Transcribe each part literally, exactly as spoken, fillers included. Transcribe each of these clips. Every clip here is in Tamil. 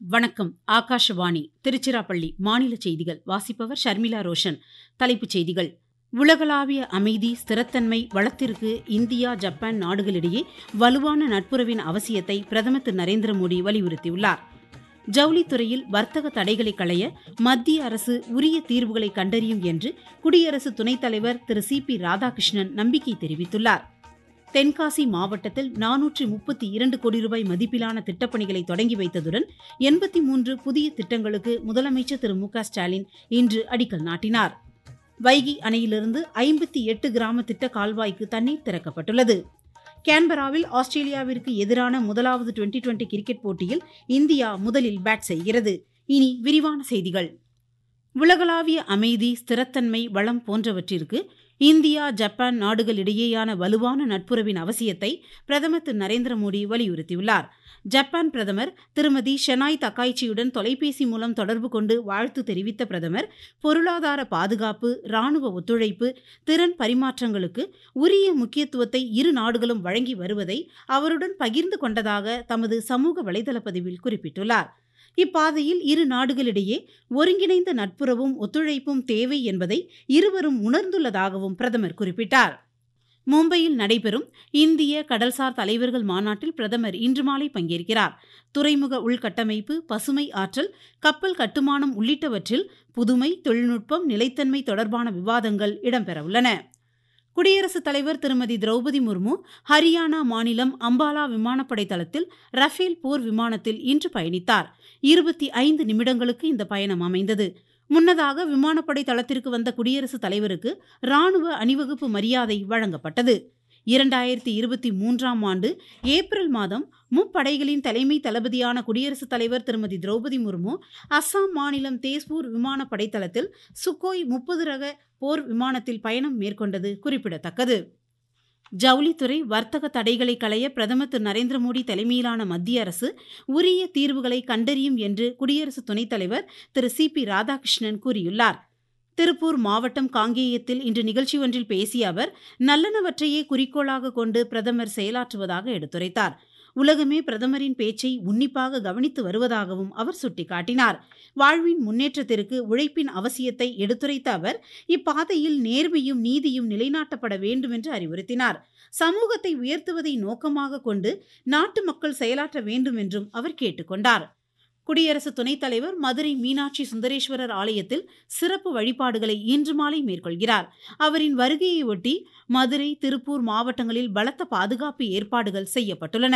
வணக்கம். ஆகாஷவாணி திருச்சிராப்பள்ளி மாநில செய்திகள் வாசிப்பவர் ஷர்மிளா ரோஷன். தலைப்புச் செய்திகள். உலகளாவிய அமைதி, ஸ்திரத்தன்மை, வளத்திற்கு இந்தியா, ஜப்பான் நாடுகளிடையே வலுவான நட்புறவின் அவசியத்தை பிரதமர் திரு நரேந்திர மோடி வலியுறுத்தியுள்ளார். ஜவுளித்துறையில் வர்த்தக தடைகளை களைய மத்திய அரசு உரிய தீர்வுகளை கண்டறியும் என்று குடியரசு துணைத் தலைவர் திரு சி பி ராதாகிருஷ்ணன் நம்பிக்கை தெரிவித்துள்ளார். தென்காசி மாவட்டத்தில் நானூற்று முப்பத்தி இரண்டு கோடி ரூபாய் மதிப்பிலான திட்டப்பணிகளை தொடங்கி வைத்ததுடன் எண்பத்தி மூன்று புதிய திட்டங்களுக்கு முதலமைச்சர் திரு மு க ஸ்டாலின் இன்று அடிக்கல் நாட்டினார். வைகை அணையிலிருந்து ஐம்பத்தி எட்டு கிராம திட்ட கால்வாய்க்கு தண்ணீர் திறக்கப்பட்டுள்ளது. கேன்பராவில் ஆஸ்திரேலியாவிற்கு எதிரான முதலாவது டுவெண்டி டுவெண்டி கிரிக்கெட் போட்டியில் இந்தியா முதலில் பேட் செய்கிறது. இனி விரிவான செய்திகள். உலகளாவிய அமைதி, ஸ்திரத்தன்மை, வளம் போன்றவற்றிற்கு இந்தியா, ஜப்பான் நாடுகளிடையேயான வலுவான நட்புறவின் அவசியத்தை பிரதமர் திரு நரேந்திர மோடி வலியுறுத்தியுள்ளார். ஜப்பான் பிரதமர் திருமதி ஷெனாய் தக்காய்ச்சியுடன் தொலைபேசி மூலம் தொடர்பு கொண்டு வாழ்த்து தெரிவித்த பிரதமர், பொருளாதார பாதுகாப்பு, ராணுவ ஒத்துழைப்பு, திறன் பரிமாற்றங்களுக்கு உரிய முக்கியத்துவத்தை இரு நாடுகளும் வழங்கி வருவதை அவருடன் பகிர்ந்து கொண்டதாக தமது சமூக வலைதள பதிவில் குறிப்பிட்டுள்ளார். இப்பாதையில் இரு நாடுகளிடையே ஒருங்கிணைந்த நட்புறவும் ஒத்துழைப்பும் தேவை என்பதை இருவரும் உணர்ந்துள்ளதாகவும் பிரதமர் குறிப்பிட்டார். மும்பையில் நடைபெறும் இந்திய கடல்சார் தலைவர்கள் மாநாட்டில் பிரதமர் இன்று மாலை பங்கேற்கிறார். துறைமுக உள்கட்டமைப்பு, பசுமை ஆற்றல், கப்பல் கட்டுமானம் உள்ளிட்டவற்றில் புதுமை, தொழில்நுட்பம், நிலைத்தன்மை தொடர்பான விவாதங்கள் இடம்பெறவுள்ளன. குடியரசுத் தலைவர் திருமதி திரௌபதி முர்மு ஹரியானா மாநிலம் அம்பாலா விமானப்படை தளத்தில் ரஃபேல் போர் விமானத்தில் இன்று பயணித்தார். இருபத்தி ஐந்து நிமிடங்களுக்கு இந்த பயணம் அமைந்தது. முன்னதாக விமானப்படை தளத்திற்கு வந்த குடியரசுத் தலைவருக்கு ராணுவ அணிவகுப்பு மரியாதை வழங்கப்பட்டது. இரண்டாயிரத்தி இருபத்தி மூன்றாம் ஆண்டு ஏப்ரல் மாதம் முப்படைகளின் தலைமை தளபதியான குடியரசுத் தலைவர் திருமதி திரௌபதி முர்மு அஸ்ஸாம் மாநிலம் தேஸ்பூர் விமான படைத்தளத்தில் சுக்கோய் முப்பது ரக போர் விமானத்தில் பயணம் மேற்கொண்டது குறிப்பிடத்தக்கது. ஜவுளித்துறை வர்த்தக தடைகளை களைய பிரதமர் திரு நரேந்திர மோடி தலைமையிலான மத்திய அரசு உரிய தீர்வுகளை கண்டறியும் என்று குடியரசு துணைத் தலைவர் திரு சி பி ராதாகிருஷ்ணன் கூறியுள்ளார். திருப்பூர் மாவட்டம் காங்கேயத்தில் இன்று நிகழ்ச்சி ஒன்றில் பேசிய அவர், நல்லனவற்றையே குறிக்கோளாக கொண்டு பிரதமர் செயலாற்றுவதாக எடுத்துரைத்தார். உலகமே பிரதமரின் பேச்சை உன்னிப்பாக கவனித்து வருவதாகவும் அவர் சுட்டிக்காட்டினார். வாழ்வின் முன்னேற்றத்திற்கு உழைப்பின் அவசியத்தை எடுத்துரைத்த அவர், இப்பாதையில் நேர்மையும் நீதியும் நிலைநாட்டப்பட வேண்டும் என்று அறிவுறுத்தினார். சமூகத்தை உயர்த்துவதை நோக்கமாக கொண்டு நாட்டு மக்கள் செயலாற்ற வேண்டும் என்றும் அவர் கேட்டுக்கொண்டார். குடியரசு துணைத் தலைவர் மதுரை மீனாட்சி சுந்தரேஸ்வரர் ஆலயத்தில் சிறப்பு வழிபாடுகளை இன்று மாலை மேற்கொள்கிறார். அவரின் வருகையை ஒட்டி மதுரை, திருப்பூர் மாவட்டங்களில் பலத்த பாதுகாப்பு ஏற்பாடுகள் செய்யப்பட்டுள்ளன.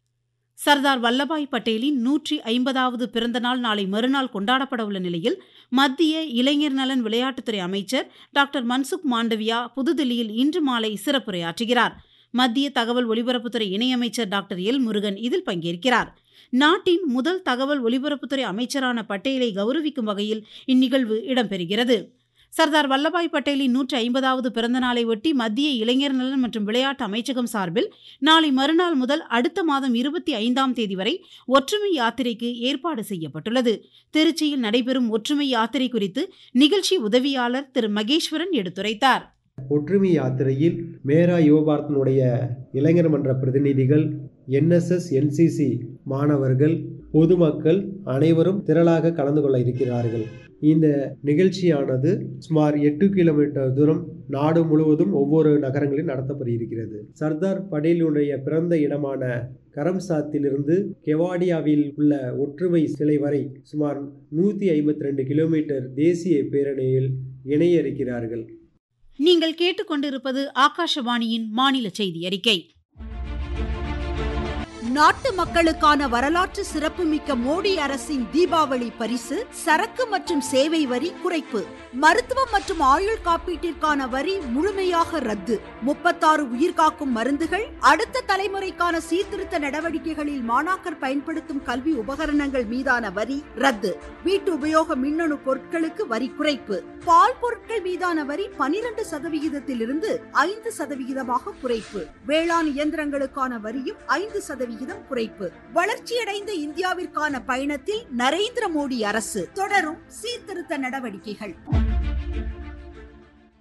சர்தார் வல்லபாய் பட்டேலின் நூற்றி ஐம்பதாவது பிறந்த நாள் நாளை மறுநாள் கொண்டாடப்பட உள்ள நிலையில் மத்திய இளைஞர் நலன் விளையாட்டுத்துறை அமைச்சர் டாக்டர் மன்சுக் மாண்டவியா புதுதில்லியில் இன்று மாலை சிறப்புரையாற்றுகிறார். மத்திய தகவல் ஒலிபரப்புத்துறை இணையமைச்சர் டாக்டர் எல் முருகன் இதில் பங்கேற்கிறார். நாட்டின் முதல் தகவல் ஒலிபரப்புத்துறை அமைச்சரான பட்டேலை கௌரவிக்கும் வகையில் இந்நிகழ்வு இடம்பெறுகிறது. சர்தார் வல்லபாய் பட்டேலின் நூற்றி ஐம்பதாவது பிறந்த நாளை ஒட்டி மத்திய இளைஞர் நலன் மற்றும் விளையாட்டு அமைச்சகம் சார்பில் நாளை மறுநாள் முதல் அடுத்த மாதம் இருபத்தி ஐந்தாம் தேதி வரை ஒற்றுமை யாத்திரைக்கு ஏற்பாடு செய்யப்பட்டுள்ளது. திருச்சியில் நடைபெறும் ஒற்றுமை யாத்திரை குறித்து நிகழ்ச்சி உதவியாளர் திரு மகேஸ்வரன் எடுத்துரைத்தார். ஒற்றுமை யாத்திரையில் மேரா யுவபாரத்தினுடைய இளைஞர் மன்ற பிரதிநிதிகள், N S S N C C மாணவர்கள், பொதுமக்கள் அனைவரும் திரளாக கலந்து கொள்ள இருக்கிறார்கள். இந்த நிகழ்ச்சியானது சுமார் எட்டு கிலோமீட்டர் தூரம் நாடு முழுவதும் ஒவ்வொரு நகரங்களில் நடத்தப்பட்டிருக்கிறது. சர்தார் பட்டேலுடைய பிறந்த இடமான கரம்சாத்திலிருந்து கெவாடியாவில் உள்ள ஒற்றுமை சிலை வரை சுமார் நூற்றி ஐம்பத்தி ரெண்டு கிலோமீட்டர் தேசிய பேரணியில் இணைய இருக்கிறார்கள். நீங்கள் கேட்டுக்கொண்டிருப்பது ஆகாஷவாணியின் மாநில செய்தி அறிக்கை. நாட்டு மக்களுக்கான வரலாற்று சிறப்புமிக்க மோடி அரசின் தீபாவளி பரிசு சரக்கு மற்றும் சேவை வரி குறைப்பு. மருத்துவம் மற்றும் ஆயுள் காப்பீட்டிற்கான வரி முழுமையாக ரத்து. முப்பத்தாறு உயிர்காக்கும் மருந்துகள், அடுத்த தலைமுறைக்கான சீர்திருத்த நடவடிக்கைகளில் மாணாக்கர் பயன்படுத்தும் கல்வி உபகரணங்கள் மீதான வரி ரத்து. வீட்டு உபயோக மின்னணு பொருட்களுக்கு வரி குறைப்பு. பால் பொருட்கள் மீதான வரி பனிரெண்டு சதவிகிதத்தில் இருந்து ஐந்து சதவிகிதமாக குறைப்பு. வேளாண் இயந்திரங்களுக்கான வரியும் ஐந்து சதவிகிதம் குறைப்பு. வளர்ச்சியடைந்த இந்தியாவிற்கான பயணத்தில் நரேந்திர மோடி அரசு தொடரும் சீர்திருத்த நடவடிக்கைகள்.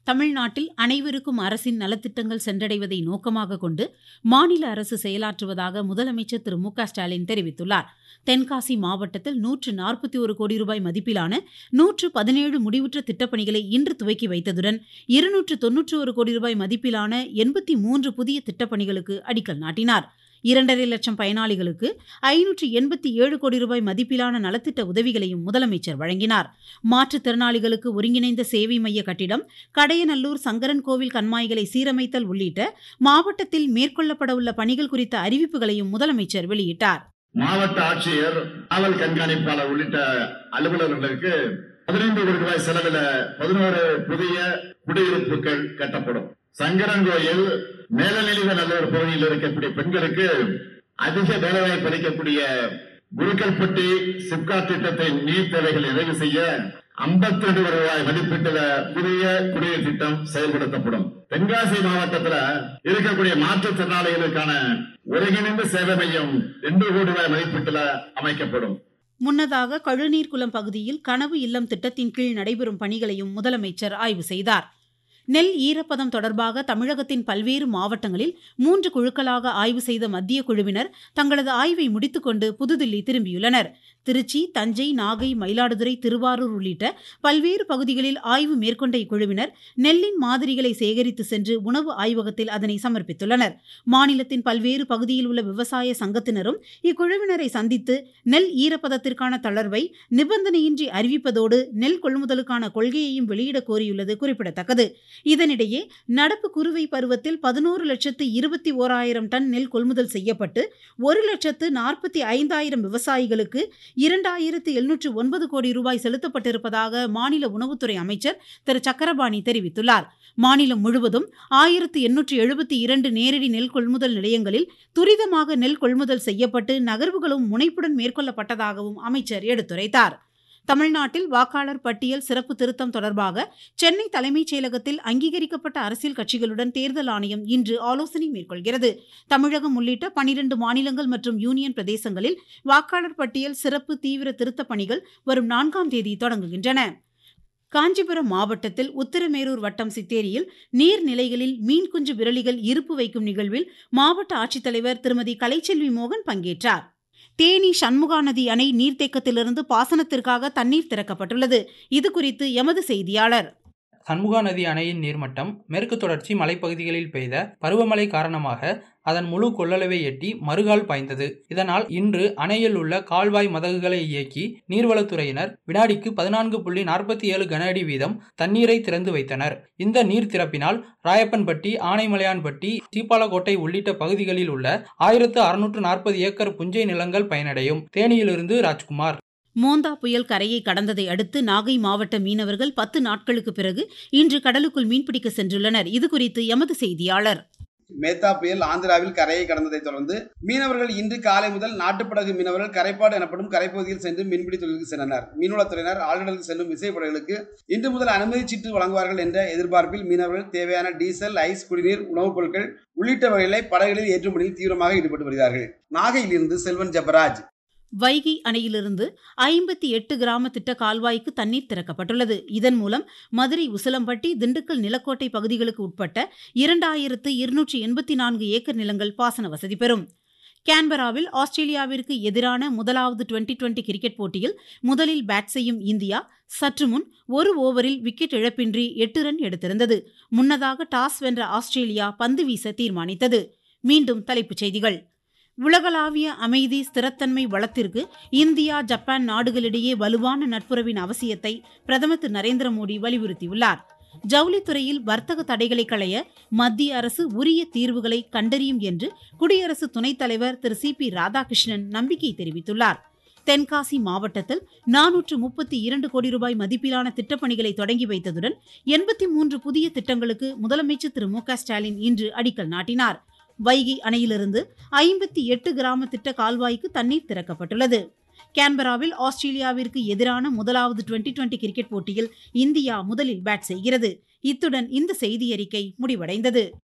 தமிழ்நாட்டில் அனைவருக்கும் அரசின் நலத்திட்டங்கள் சென்றடைவதை நோக்கமாக கொண்டு மாநில அரசு செயலாற்றுவதாக முதலமைச்சர் திரு மு க ஸ்டாலின் தெரிவித்துள்ளார். தென்காசி மாவட்டத்தில் நூற்று நாற்பத்தி ஒரு கோடி ரூபாய் மதிப்பிலான நூற்று பதினேழு முடிவுற்ற திட்டப்பணிகளை இன்று துவக்கி வைத்ததுடன் இருநூற்று தொன்னூற்றி ஒரு கோடி ரூபாய் மதிப்பிலான எண்பத்தி மூன்று புதிய திட்டப்பணிகளுக்கு அடிக்கல் நாட்டினார். இரண்டரை லட்சம் பயனாளிகளுக்கு ஐநூற்று எண்பத்தி ஏழு கோடி ரூபாய் மதிப்பிலான நலத்திட்ட உதவிகளையும் முதலமைச்சர் வழங்கினார். மாற்றுத்திறனாளிகளுக்கு ஒருங்கிணைந்த சேவை மைய கட்டிடம், கடையநல்லூர் சங்கரன் கோவில் கண்மாய்களை சீரமைத்தல் உள்ளிட்ட மாவட்டத்தில் மேற்கொள்ளப்படவுள்ள பணிகள் குறித்த அறிவிப்புகளையும் முதலமைச்சர் வெளியிட்டார். மாவட்ட ஆட்சியர், காவல் கண்காணிப்பாளர் உள்ளிட்ட அலுவலர்களுக்கு பதினைந்து கோடி ரூபாய் செலவில் பதினோரு புதிய குடியிருப்புகள் கட்டப்படும். சங்கரன்கோயில் மேலநிலைவ நல்லூர் பகுதியில் இருக்கக்கூடிய பெண்களுக்கு அதிக வேலைவாய்ப்பு அளிக்கக்கூடிய குருக்கல்பட்டி சிப்காட் திட்டத்தை நீர் தேவைகள் நிறைவு செய்ய ஐம்பத்தி ரெண்டு கோடி ரூபாய் மதிப்பீட்டுல புதிய குடிநீர் திட்டம் செயல்படுத்தப்படும். தென்காசி மாவட்டத்தில் இருக்கக்கூடிய மாற்றுத்திறனாளிகளுக்கான ஒருங்கிணைந்த சேவை மையம் ரெண்டு கோடி ரூபாய் மதிப்பீட்டுல அமைக்கப்படும். முன்னதாக கழுநீர் குளம் பகுதியில் கனவு இல்லம் திட்டத்தின் கீழ் நடைபெறும் பணிகளையும் முதலமைச்சர் ஆய்வு செய்தார். நெல் ஈரப்பதம் தொடர்பாக தமிழகத்தின் பல்வேறு மாவட்டங்களில் மூன்று குழுக்களாக ஆய்வு செய்த மத்திய குழுவினர் தங்களது ஆய்வை முடித்துக்கொண்டு புதுதில்லி திரும்பியுள்ளனர். திருச்சி, தஞ்சை, நாகை, மயிலாடுதுறை, திருவாரூர் உள்ளிட்ட பல்வேறு பகுதிகளில் ஆய்வு மேற்கொண்ட இக்குழுவினர் நெல்லின் மாதிரிகளை சேகரித்து சென்று உணவு ஆய்வகத்தில் அதனை சமர்ப்பித்துள்ளனர். மாநிலத்தின் பல்வேறு பகுதியில் உள்ள விவசாய சங்கத்தினரும் இக்குழுவினரை சந்தித்து நெல் ஈரப்பதத்திற்கான தளர்வை நிபந்தனையின்றி அறிவிப்பதோடு நெல் கொள்முதலுக்கான கொள்கையையும் வெளியிட கோரியுள்ளது குறிப்பிடத்தக்கது. இதனிடையே நடப்பு குறுவை பருவத்தில் பதினோரு லட்சத்து இருபத்தி ஓராயிரம் டன் நெல் கொள்முதல் செய்யப்பட்டு ஒரு லட்சத்து நாற்பத்தி ஐந்தாயிரம் விவசாயிகளுக்கு இரண்டாயிரத்து எழுநூற்று ஒன்பது கோடி ரூபாய் செலுத்தப்பட்டிருப்பதாக மாநில உணவுத்துறை அமைச்சர் திரு சக்கரபாணி தெரிவித்துள்ளார். மாநிலம் முழுவதும் ஆயிரத்து எண்ணூற்று எழுபத்தி இரண்டு நேரடி நெல் கொள்முதல் நிலையங்களில் துரிதமாக நெல் கொள்முதல் செய்யப்பட்டு நகர்வுகளும் முனைப்புடன் மேற்கொள்ளப்பட்டதாகவும் அமைச்சர் எடுத்துரைத்தார். தமிழ்நாட்டில் வாக்காளர் பட்டியல் சிறப்பு திருத்தம் தொடர்பாக சென்னை தலைமைச் செயலகத்தில் அங்கீகரிக்கப்பட்ட அரசியல் கட்சிகளுடன் தேர்தல் ஆணையம் இன்று ஆலோசனை மேற்கொள்கிறது. தமிழகம் உள்ளிட்ட பனிரண்டு மாநிலங்கள் மற்றும் யூனியன் பிரதேசங்களில் வாக்காளர் பட்டியல் சிறப்பு தீவிர திருத்தப் பணிகள் வரும் நான்காம் தேதி தொடங்குகின்றன. காஞ்சிபுரம் மாவட்டத்தில் உத்திரமேரூர் வட்டம் சித்தேரியில் நீர்நிலைகளில் மீன் குஞ்சு விரலிகள் இருப்பு வைக்கும் நிகழ்வில் மாவட்ட ஆட்சித்தலைவர் திருமதி கலைச்செல்வி மோகன் பங்கேற்றார். தேனி சண்முகா நதி அணை நீர்த்தேக்கத்திலிருந்து பாசனத்திற்காக தண்ணீர் திறக்கப்பட்டுள்ளது. இதுகுறித்து எமது செய்தியாளர். சண்முகா நதி அணையின் நீர்மட்டம் மேற்கு தொடர்ச்சி மலைப்பகுதிகளில் பெய்த பருவமழை காரணமாக அதன் முழு கொள்ளளவை எட்டி மறுகால் பாய்ந்தது. இதனால் இன்று அணையில் உள்ள கால்வாய் மதகுகளை இயக்கி நீர்வளத்துறையினர் வினாடிக்கு பதினான்கு புள்ளி நாற்பத்தி ஏழு கன அடி வீதம் தண்ணீரை திறந்து வைத்தனர். இந்த நீர் திறப்பினால் ராயப்பன்பட்டி, ஆனைமலையான்பட்டி, சீப்பாலக்கோட்டை உள்ளிட்ட பகுதிகளில் உள்ள ஆயிரத்து அறுநூற்று நாற்பது ஏக்கர் புஞ்சை நிலங்கள் பயனடையும். தேனியிலிருந்து ராஜ்குமார். மோந்தா புயல் கரையை கடந்ததை அடுத்து நாகை மாவட்ட மீனவர்கள் பத்து நாட்களுக்கு பிறகு இன்று கடலுக்குள் மீன்பிடிக்க சென்றுள்ளனர். இதுகுறித்து எமது செய்தியாளர். மேத்தா புயல் ஆந்திராவில் கரையை கடந்ததை தொடர்ந்து மீனவர்கள் இன்று காலை முதல் நாட்டுப்படகு மீனவர்கள் கரைப்பாடு எனப்படும் கரைப்பகுதியில் சென்று மீன்பிடி தொழிலுக்கு சென்றனர். மீன்வளத்துறையினர் ஆழ்கடலுக்கு செல்லும் விசைப்படகுகளுக்கு இன்று முதல் அனுமதி சீட்டு வழங்குவார்கள் என்ற எதிர்பார்ப்பில் மீனவர்கள் தேவையான டீசல், ஐஸ், குடிநீர், உணவுப் பொருட்கள் உள்ளிட்டவைகளை படகுகளில் ஏற்றுமதியில் தீவிரமாக ஈடுபட்டு வருகிறார்கள். நாகையிலிருந்து செல்வன் ஜபராஜ். வைகை அணையிலிருந்து ஐம்பத்தி எட்டு கிராம திட்ட கால்வாய்க்கு தண்ணீர் திறக்கப்பட்டுள்ளது. இதன் மூலம் மதுரை, உசிலம்பட்டி, திண்டுக்கல், நிலக்கோட்டை பகுதிகளுக்கு உட்பட்ட இரண்டாயிரத்து இருநூற்றி எண்பத்தி நான்கு ஏக்கர் நிலங்கள் பாசன வசதி பெறும். கேன்பராவில் ஆஸ்திரேலியாவிற்கு எதிரான முதலாவது டுவெண்டி டுவெண்டி கிரிக்கெட் போட்டியில் முதலில் பேட் செய்யும் இந்தியா சற்று முன் ஒரு ஓவரில் விக்கெட் இழப்பின்றி எட்டு ரன் எடுத்திருந்தது. முன்னதாக டாஸ் வென்ற ஆஸ்திரேலியா பந்து வீச தீர்மானித்தது. மீண்டும் தலைப்புச் செய்திகள். உலகளாவிய அமைதி, ஸ்திரத்தன்மை வளத்திற்கு இந்தியா, ஜப்பான் நாடுகளிடையே வலுவான நட்புறவின் அவசியத்தை பிரதமர் திரு நரேந்திர மோடி வலியுறுத்தியுள்ளார். ஜவுளித்துறையில் வர்த்தக தடைகளை களைய மத்திய அரசு உரிய தீர்வுகளை கண்டறியும் என்று குடியரசு துணைத் தலைவர் திரு சி பி ராதாகிருஷ்ணன் நம்பிக்கை தெரிவித்துள்ளார். தென்காசி மாவட்டத்தில் நானூற்று முப்பத்தி இரண்டு கோடி ரூபாய் மதிப்பிலான திட்டப்பணிகளை தொடங்கி வைத்ததுடன் எண்பத்தி மூன்று புதிய திட்டங்களுக்கு முதலமைச்சர் திரு மு க ஸ்டாலின் இன்று அடிக்கல் நாட்டினார். வைகை அணையிலிருந்து ஐம்பத்தி எட்டு கிராம திட்ட கால்வாய்க்கு தண்ணீர் திறக்கப்பட்டுள்ளது. கேன்பராவில் ஆஸ்திரேலியாவிற்கு எதிரான முதலாவது டுவெண்டி டுவெண்டி கிரிக்கெட் போட்டியில் இந்தியா முதலில் பேட் செய்கிறது. இத்துடன் இந்த செய்தியறிக்கை முடிவடைந்தது.